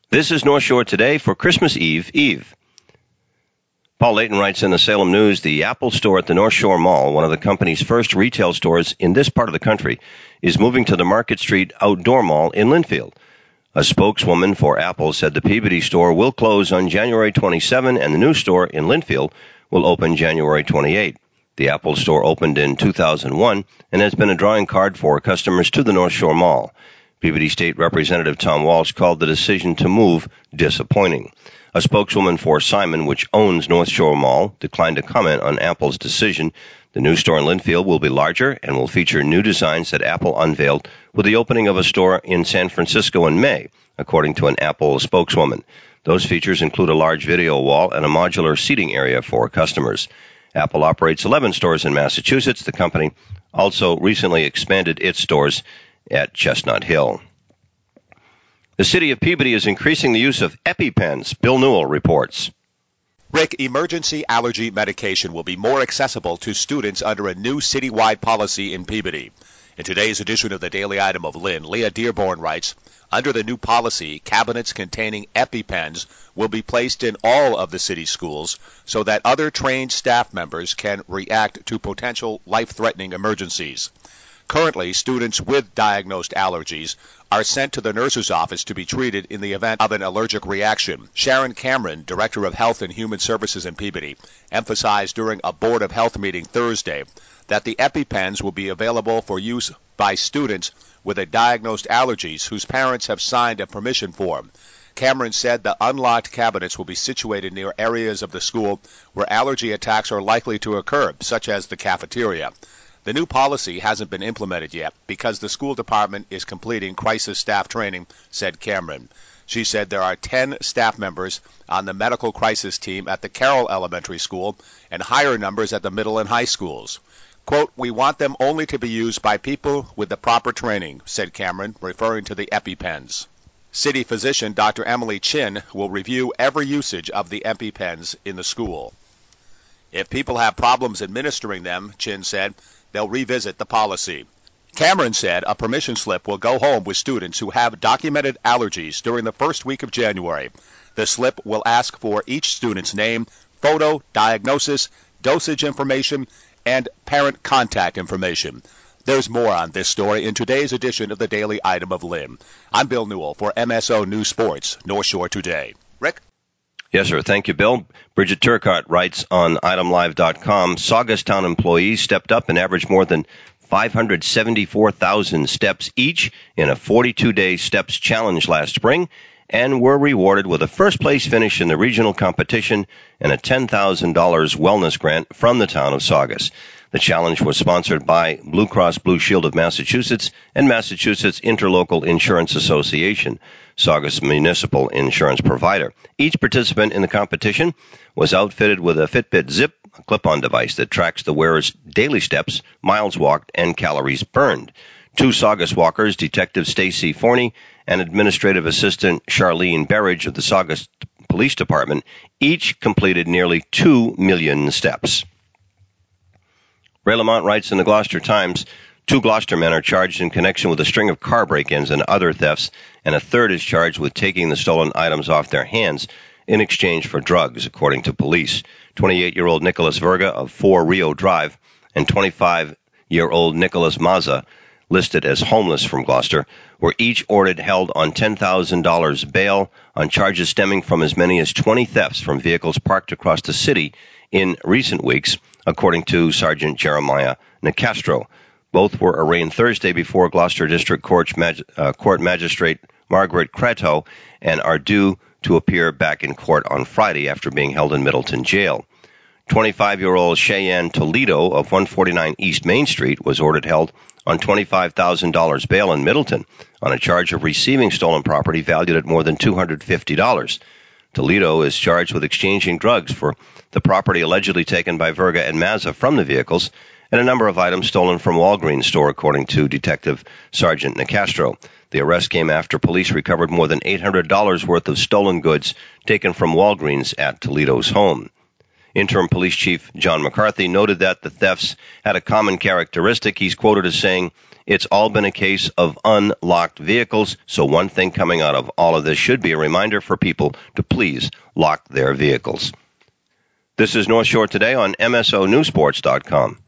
This is North Shore Today for Christmas Eve. Paul Layton writes in the Salem News, the Apple store at the North Shore Mall, one of the company's first retail stores in this part of the country, is moving to the Market Street Outdoor Mall in Lynnfield. A spokeswoman for Apple said the Peabody store will close on January 27 and the new store in Lynnfield will open January 28. The Apple store opened in 2001 and has been a drawing card for customers to the North Shore Mall. Peabody State Representative Tom Walsh called the decision to move disappointing. A spokeswoman for Simon, which owns North Shore Mall, declined to comment on Apple's decision. The new store in Lynnfield will be larger and will feature new designs that Apple unveiled with the opening of a store in San Francisco in May, according to an Apple spokeswoman. Those features include a large video wall and a modular seating area for customers. Apple operates 11 stores in Massachusetts. The company also recently expanded its stores at Chestnut Hill. The city of Peabody is increasing the use of EpiPens. Bill Newell reports. Rick, emergency allergy medication will be more accessible to students under a new citywide policy in Peabody. In today's edition of the Daily Item of Lynn, Leah Dearborn writes, under the new policy, cabinets containing EpiPens will be placed in all of the city schools so that other trained staff members can react to potential life-threatening emergencies. Currently, students with diagnosed allergies are sent to the nurse's office to be treated in the event of an allergic reaction. Sharon Cameron, Director of Health and Human Services in Peabody, emphasized during a Board of Health meeting Thursday that the EpiPens will be available for use by students with a diagnosed allergies whose parents have signed a permission form. Cameron said the unlocked cabinets will be situated near areas of the school where allergy attacks are likely to occur, such as the cafeteria. The new policy hasn't been implemented yet because the school department is completing crisis staff training, said Cameron. She said there are 10 staff members on the medical crisis team at the Carroll Elementary School and higher numbers at the middle and high schools. Quote, we want them only to be used by people with the proper training, said Cameron, referring to the EpiPens. City physician Dr. Emily Chin will review every usage of the EpiPens in the school. If people have problems administering them, Chin said, they'll revisit the policy. Cameron said a permission slip will go home with students who have documented allergies during the first week of January. The slip will ask for each student's name, photo, diagnosis, dosage information, and parent contact information. There's more on this story in today's edition of the Daily Item of Lynn. I'm Bill Newell for MSO News Sports, North Shore Today. Rick? Yes, sir. Thank you, Bill. Bridget Turcott writes on itemlive.com, Saugustown employees stepped up and averaged more than 574,000 steps each in a 42-day steps challenge last spring and were rewarded with a first-place finish in the regional competition and a $10,000 wellness grant from the town of Saugus. The challenge was sponsored by Blue Cross Blue Shield of Massachusetts and Massachusetts Interlocal Insurance Association, Saugus municipal insurance provider. Each participant in the competition was outfitted with a Fitbit Zip, a clip-on device that tracks the wearer's daily steps, miles walked, and calories burned. Two Saugus walkers, Detective Stacy Forney and Administrative Assistant Charlene Berridge of the Saugus Police Department, each completed nearly 2 million steps. Ray Lamont writes in the Gloucester Times, 2 Gloucester men are charged in connection with a string of car break-ins and other thefts, and a third is charged with taking the stolen items off their hands in exchange for drugs, according to police. 28-year-old Nicholas Verga of 4 Rio Drive and 25-year-old Nicholas Mazza, listed as homeless from Gloucester, were each ordered held on $10,000 bail on charges stemming from as many as 20 thefts from vehicles parked across the city in recent weeks, according to Sergeant Jeremiah Nicastro. Both were arraigned Thursday before Gloucester District Court Magistrate Margaret Creto and are due to appear back in court on Friday after being held in Middleton Jail. 25-year-old Cheyenne Toledo of 149 East Main Street was ordered held on $25,000 bail in Middleton on a charge of receiving stolen property valued at more than $250. Toledo is charged with exchanging drugs for the property allegedly taken by Verga and Mazza from the vehicles and a number of items stolen from Walgreens store, according to Detective Sergeant Nicastro. The arrest came after police recovered more than $800 worth of stolen goods taken from Walgreens at Toledo's home. Interim Police Chief John McCarthy noted that the thefts had a common characteristic. He's quoted as saying, it's all been a case of unlocked vehicles. So one thing coming out of all of this should be a reminder for people to please lock their vehicles. This is North Shore Today on MSONewsports.com.